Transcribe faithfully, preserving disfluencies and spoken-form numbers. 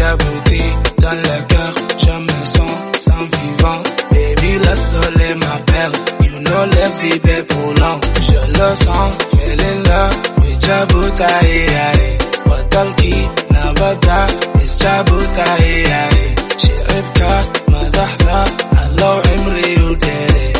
Djibouti, dans le cœur, je me sens sans vivant. Baby, le soleil m'appelle, you know let me be pour long. Je le sens, feeling love with Djibouti, aye. Wadalki, nabada, it's Djibouti, aye. شربك ما ضحضة الله عمري وداري